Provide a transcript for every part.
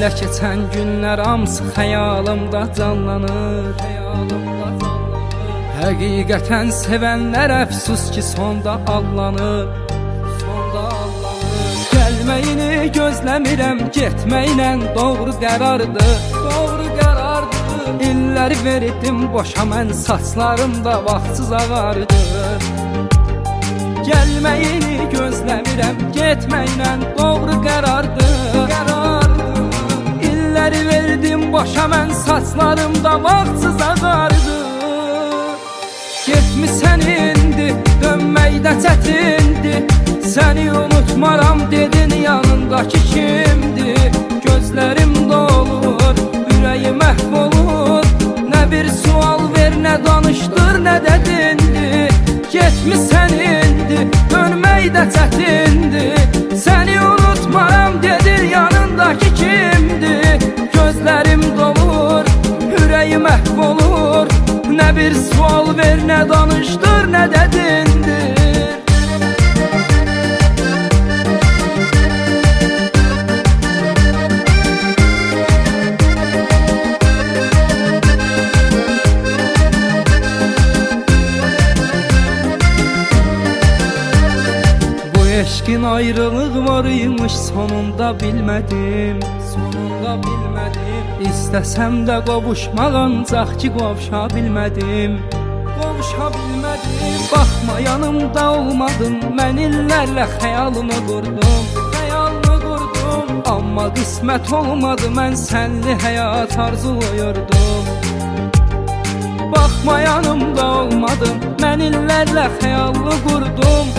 Belə keçən günlər hamısı xəyalımda canlanır. Həqiqətən sevənlər əfsus ki sonda allanır. Gəlməyini gözləmirəm, getməklə doğru qərardır. İllər verdim boşa mən, saçlarımda vaxtsız ağardı. Gəlməyini gözləmirəm, getməklə doğru qərardır. İllər verdim boşa mən, saçlarımda vaxtsız ağardı. Getmisən indi, dönməkdə çətindir. Səni unutmaram dedin, yanındakı kimdir? Gözlərim dolur, ürəyim məhv olur. Nə bir sual ver, nə danışdır, nə də dindir. Getmisən indi, dönməkdə çətindir. Səni unutmaram dedin, yanındakı kimdir? Gözlərim dolur, ürəyim məhv olur. Nə bir sual ver, nə danışdır, nə də dindir. Eşkin ayrılıq var imiş, sonunda bilmədim. İstəsəm də qovuşmaq, ancaq ki qovuşa bilmədim. Baxma yanımda olmadın, mən illərlə xəyalını qurdum. Amma qismət olmadı, mən sənli həyat arzuluyurdum. Baxma yanımda olmadın, mən illərlə xəyalını qurdum.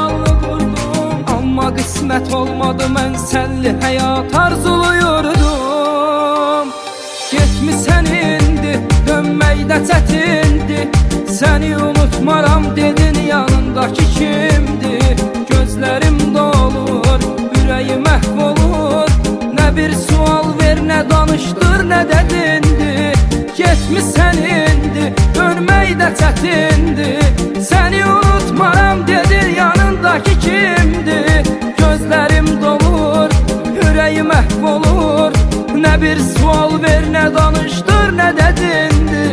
Amma qismət olmadı, mən sənli həyat arzuluyurdum. Getmisən indi, dönməkdə çətindir. Səni unutmaram dedin, yanındakı kimdir? Gözlərim dolur, ürəyim məhv olur. Nə bir sual ver, nə danışdır, nə də dindir. Getmisən indi, dönməkdə çətindir. Səni unutmaram dedin, yanındakı kimdir? Gözlərim dolur, ürəyim məhv olur. Nə bir sual ver, nə danışdır, nə də dindir.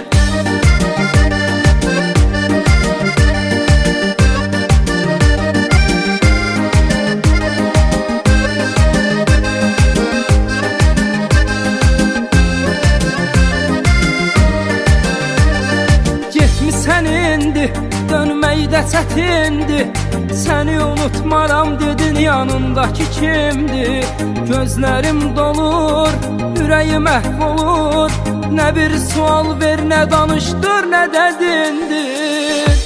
Getmisən indi, dönməkdə çətindir. Səni unutmaram dedin, yanındakı kimdir? Gözlərim dolur, ürəyim məhv olur. Nə bir sual ver, nə danışdır, nə də dindir.